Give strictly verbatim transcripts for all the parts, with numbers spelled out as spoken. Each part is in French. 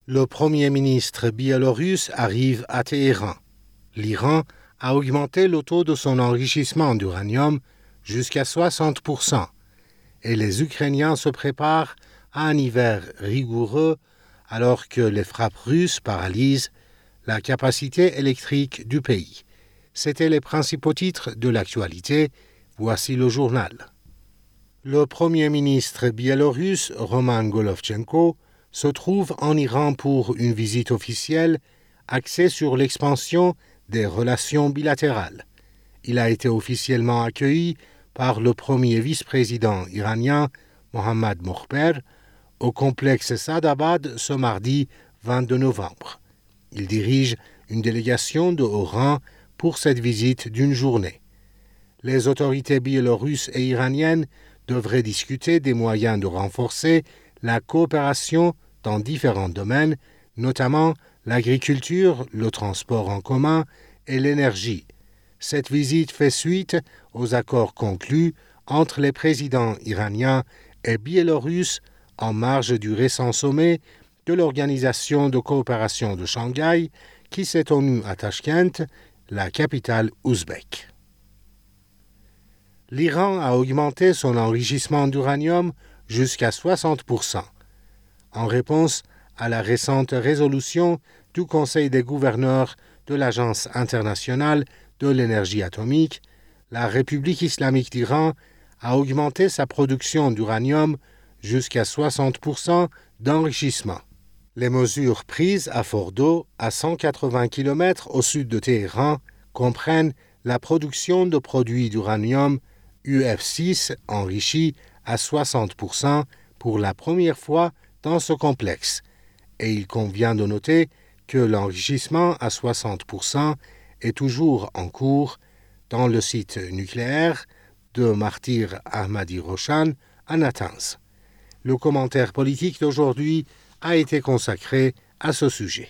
Le Premier ministre biélorusse arrive à Téhéran. L'Iran a augmenté le taux de son enrichissement d'uranium jusqu'à soixante pour cent et les Ukrainiens se préparent à un hiver rigoureux alors que les frappes russes paralysent la capacité électrique du pays. C'étaient les principaux titres de l'actualité. Voici le journal. Le Premier ministre biélorusse, Roman Golovchenko, se trouve en Iran pour une visite officielle axée sur l'expansion des relations bilatérales. Il a été officiellement accueilli par le premier vice-président iranien, Mohammad Mokhber, au complexe Sadabad ce mardi vingt-deux novembre. Il dirige une délégation de haut rang pour cette visite d'une journée. Les autorités biélorusses et iraniennes devraient discuter des moyens de renforcer la coopération dans différents domaines, notamment l'agriculture, le transport en commun et l'énergie. Cette visite fait suite aux accords conclus entre les présidents iraniens et biélorusses en marge du récent sommet de l'Organisation de coopération de Shanghai qui s'est tenue à Tachkent, la capitale ouzbèque. L'Iran a augmenté son enrichissement d'uranium jusqu'à soixante pour cent. En réponse à la récente résolution du Conseil des gouverneurs de l'Agence internationale de l'énergie atomique, la République islamique d'Iran a augmenté sa production d'uranium jusqu'à soixante pour cent d'enrichissement. Les mesures prises à Fordo, à cent quatre-vingts kilomètres au sud de Téhéran, comprennent la production de produits d'uranium U F six enrichi à soixante pour cent pour la première fois dans ce complexe, et il convient de noter que l'enrichissement à soixante pour cent est toujours en cours dans le site nucléaire de Martyr Ahmadi Roshan à Natanz. Le commentaire politique d'aujourd'hui a été consacré à ce sujet.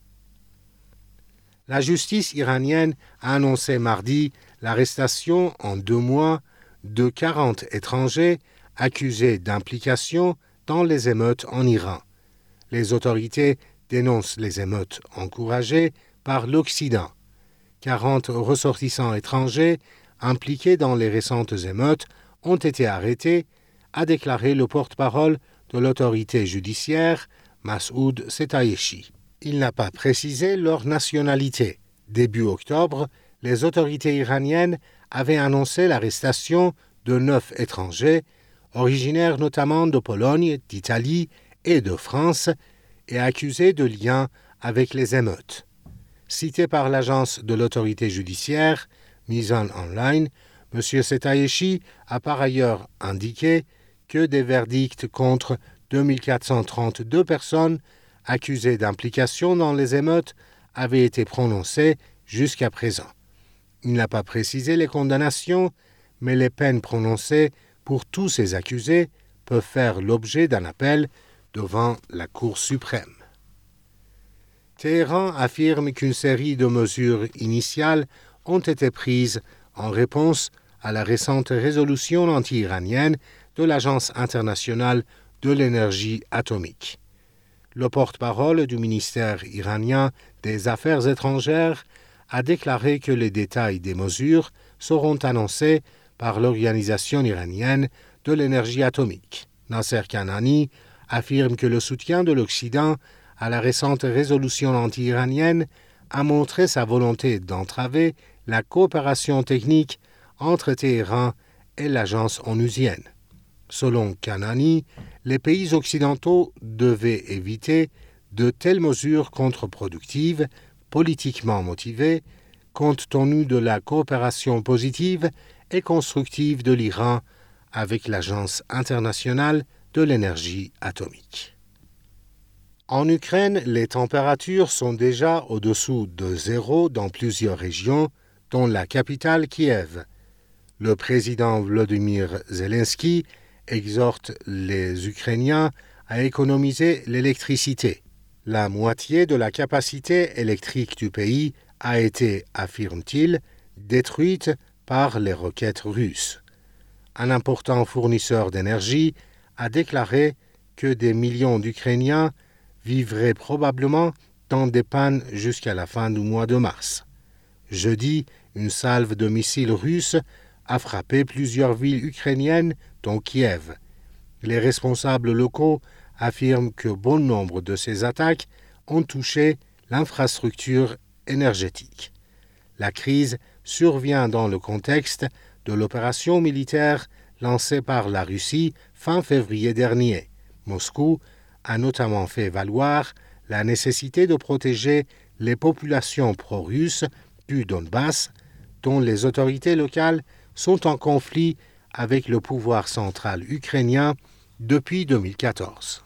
La justice iranienne a annoncé mardi l'arrestation en deux mois de quarante étrangers accusés d'implication dans les émeutes en Iran. Les autorités dénoncent les émeutes encouragées par l'Occident. quarante ressortissants étrangers impliqués dans les récentes émeutes ont été arrêtés, a déclaré le porte-parole de l'autorité judiciaire, Masoud Setayeshi. Il n'a pas précisé leur nationalité. Début octobre, les autorités iraniennes avaient annoncé l'arrestation de neuf étrangers, originaires notamment de Pologne, d'Italie et de France, et accusés de liens avec les émeutes. Cité par l'agence de l'autorité judiciaire, Mizan Online, M. Setayeshi a par ailleurs indiqué que des verdicts contre deux mille quatre cent trente-deux personnes accusées d'implication dans les émeutes avaient été prononcés jusqu'à présent. Il n'a pas précisé les condamnations, mais les peines prononcées pour tous ces accusés peuvent faire l'objet d'un appel devant la Cour suprême. Téhéran affirme qu'une série de mesures initiales ont été prises en réponse à la récente résolution anti-iranienne de l'Agence internationale de l'énergie atomique. Le porte-parole du ministère iranien des Affaires étrangères a déclaré que les détails des mesures seront annoncés par l'Organisation iranienne de l'énergie atomique. Nasser Kanani affirme que le soutien de l'Occident à la récente résolution anti-iranienne a montré sa volonté d'entraver la coopération technique entre Téhéran et l'agence onusienne. Selon Kanani, les pays occidentaux devaient éviter de telles mesures contre-productives, politiquement motivées, compte tenu de la coopération positive et constructive de l'Iran avec l'Agence internationale de l'énergie atomique. En Ukraine, les températures sont déjà au-dessous de zéro dans plusieurs régions, dont la capitale Kiev. Le président Volodymyr Zelensky exhorte les Ukrainiens à économiser l'électricité. La moitié de la capacité électrique du pays a été, affirme-t-il, détruite par les roquettes russes. Un important fournisseur d'énergie a déclaré que des millions d'Ukrainiens vivrait probablement dans des pannes jusqu'à la fin du mois de mars. Jeudi, une salve de missiles russes a frappé plusieurs villes ukrainiennes, dont Kiev. Les responsables locaux affirment que bon nombre de ces attaques ont touché l'infrastructure énergétique. La crise survient dans le contexte de l'opération militaire lancée par la Russie fin février dernier. Moscou a notamment fait valoir la nécessité de protéger les populations pro-russes du Donbass, dont les autorités locales sont en conflit avec le pouvoir central ukrainien depuis deux mille quatorze.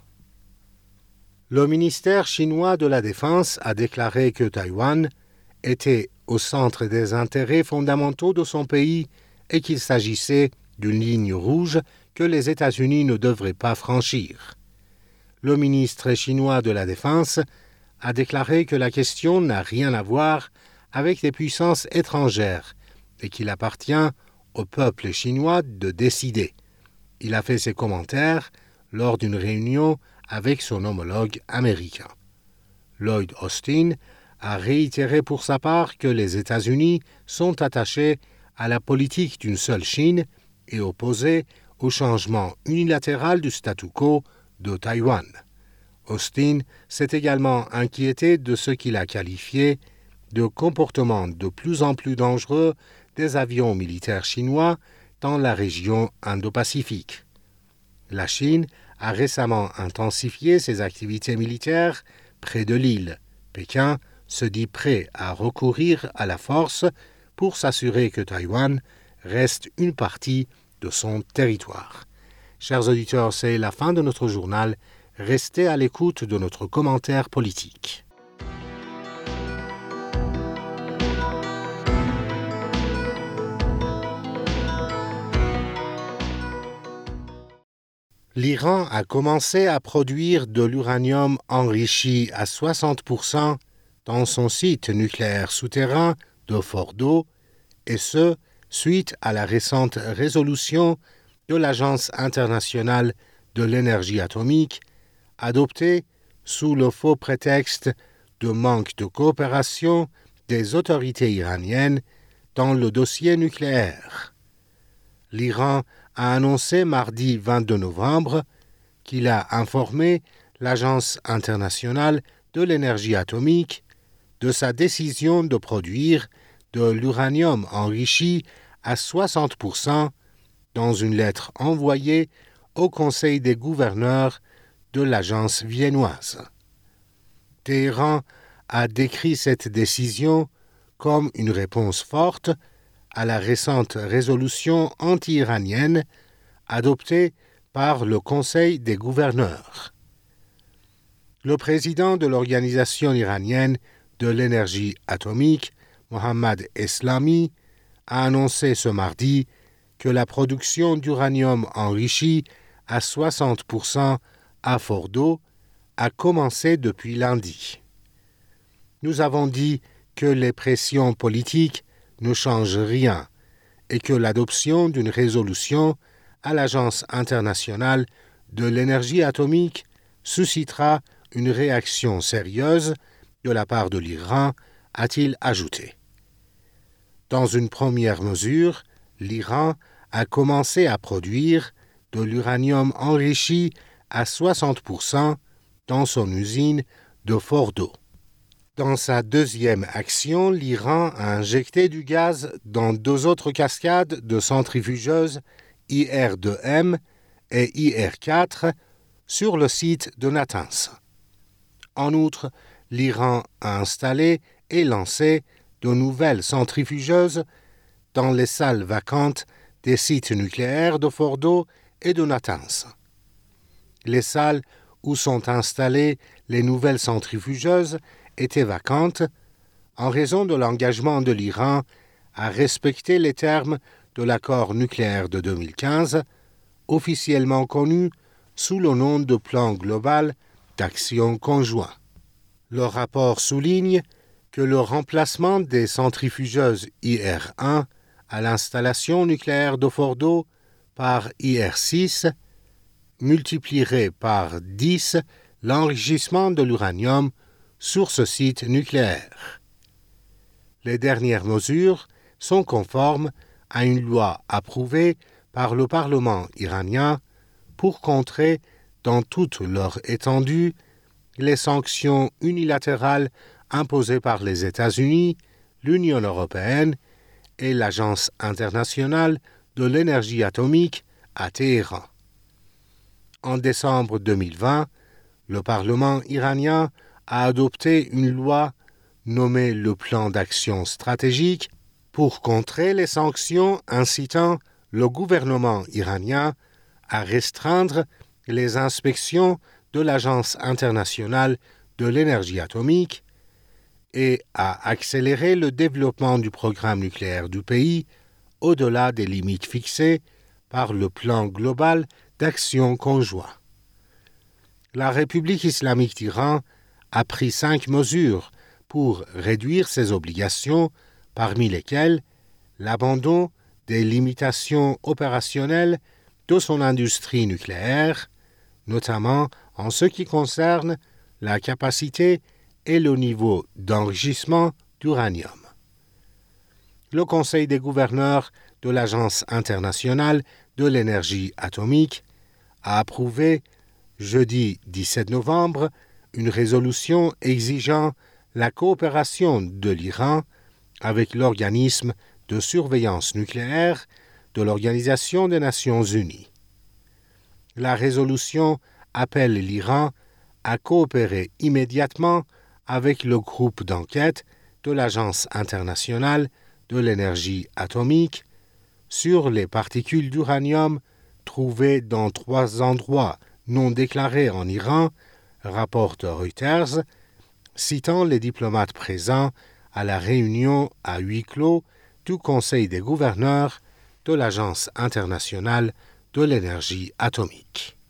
Le ministère chinois de la Défense a déclaré que Taïwan était au centre des intérêts fondamentaux de son pays et qu'il s'agissait d'une ligne rouge que les États-Unis ne devraient pas franchir. Le ministre chinois de la Défense a déclaré que la question n'a rien à voir avec les puissances étrangères et qu'il appartient au peuple chinois de décider. Il a fait ses commentaires lors d'une réunion avec son homologue américain. Lloyd Austin a réitéré pour sa part que les États-Unis sont attachés à la politique d'une seule Chine et opposés au changement unilatéral du statu quo de Taïwan. Austin s'est également inquiété de ce qu'il a qualifié de comportement de plus en plus dangereux des avions militaires chinois dans la région Indo-Pacifique. La Chine a récemment intensifié ses activités militaires près de l'île. Pékin se dit prêt à recourir à la force pour s'assurer que Taïwan reste une partie de son territoire. Chers auditeurs, c'est la fin de notre journal. Restez à l'écoute de notre commentaire politique. L'Iran a commencé à produire de l'uranium enrichi à soixante pour cent dans son site nucléaire souterrain de Fordo, et ce, suite à la récente résolution de l'Agence internationale de l'énergie atomique, adoptée sous le faux prétexte de manque de coopération des autorités iraniennes dans le dossier nucléaire. L'Iran a annoncé mardi vingt-deux novembre qu'il a informé l'Agence internationale de l'énergie atomique de sa décision de produire de l'uranium enrichi à soixante pour cent dans une lettre envoyée au Conseil des gouverneurs de l'agence viennoise. Téhéran a décrit cette décision comme une réponse forte à la récente résolution anti-iranienne adoptée par le Conseil des gouverneurs. Le président de l'Organisation iranienne de l'énergie atomique, Mohammad Eslami, a annoncé ce mardi que la production d'uranium enrichi à soixante pour cent à Fordo a commencé depuis lundi. Nous avons dit que les pressions politiques ne change rien et que l'adoption d'une résolution à l'Agence internationale de l'énergie atomique suscitera une réaction sérieuse de la part de l'Iran, a-t-il ajouté. Dans une première mesure, l'Iran a commencé à produire de l'uranium enrichi à soixante pour cent dans son usine de Fordo. Dans sa deuxième action, l'Iran a injecté du gaz dans deux autres cascades de centrifugeuses I R deux M et I R quatre sur le site de Natanz. En outre, l'Iran a installé et lancé de nouvelles centrifugeuses dans les salles vacantes des sites nucléaires de Fordo et de Natanz. Les salles où sont installées les nouvelles centrifugeuses étaient vacantes en raison de l'engagement de l'Iran à respecter les termes de l'accord nucléaire de deux mille quinze, officiellement connu sous le nom de Plan global d'action conjoint. Le rapport souligne que le remplacement des centrifugeuses I R un à l'installation nucléaire de Fordo par I R six multiplierait par dix l'enrichissement de l'uranium sur ce site nucléaire. Les dernières mesures sont conformes à une loi approuvée par le Parlement iranien pour contrer dans toute leur étendue les sanctions unilatérales imposées par les États-Unis, l'Union européenne et l'Agence internationale de l'énergie atomique à Téhéran. En décembre deux mille vingt, le Parlement iranien a adopté une loi nommée le Plan d'action stratégique pour contrer les sanctions incitant le gouvernement iranien à restreindre les inspections de l'Agence internationale de l'énergie atomique et à accélérer le développement du programme nucléaire du pays au-delà des limites fixées par le plan global d'action conjoint. La République islamique d'Iran a pris cinq mesures pour réduire ses obligations, parmi lesquelles l'abandon des limitations opérationnelles de son industrie nucléaire, notamment en ce qui concerne la capacité et le niveau d'enrichissement d'uranium. Le Conseil des gouverneurs de l'Agence internationale de l'énergie atomique a approuvé jeudi dix-sept novembre une résolution exigeant la coopération de l'Iran avec l'organisme de surveillance nucléaire de l'Organisation des Nations Unies. La résolution appelle l'Iran à coopérer immédiatement avec le groupe d'enquête de l'Agence internationale de l'énergie atomique sur les particules d'uranium trouvées dans trois endroits non déclarés en Iran, rapporte Reuters, citant les diplomates présents à la réunion à huis clos du Conseil des gouverneurs de l'Agence internationale de l'énergie atomique.